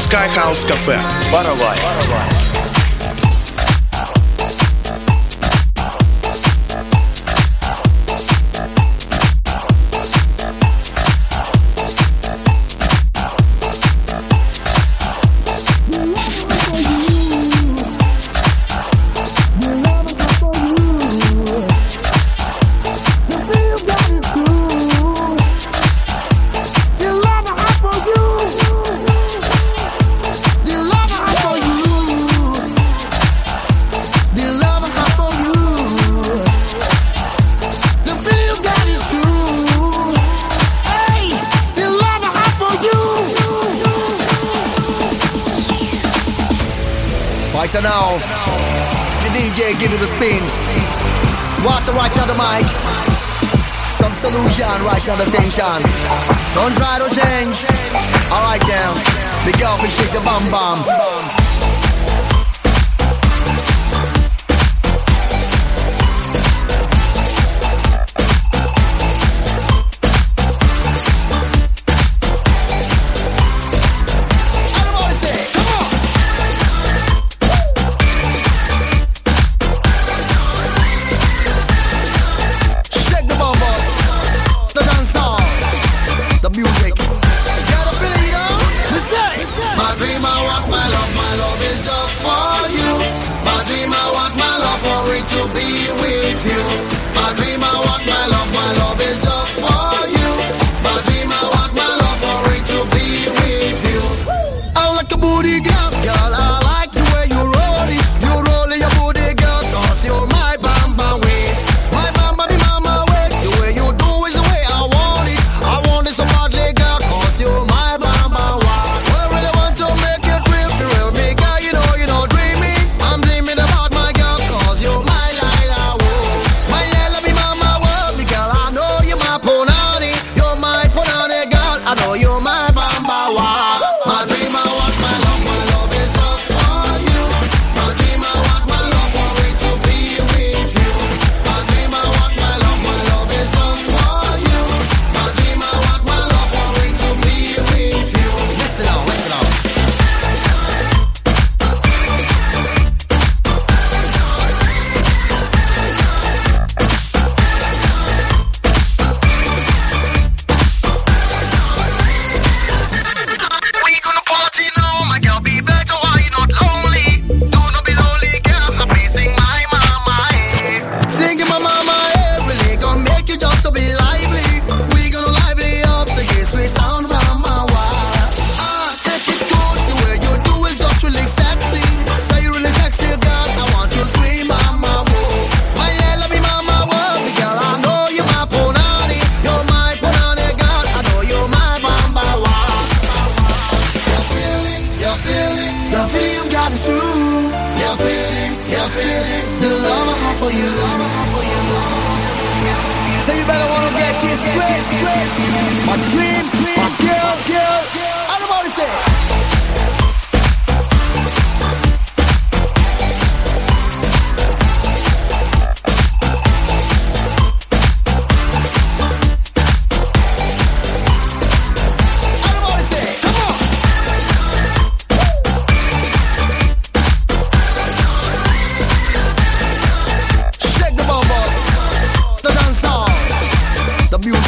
Skyhouse Cafe. Воровай. Right now, the DJ give you the spin. Water right now the mic. Some solution right now the tension. Don't try to change. Alright now, the girl can shake the bum bum. So you better wanna get this straight. My dream.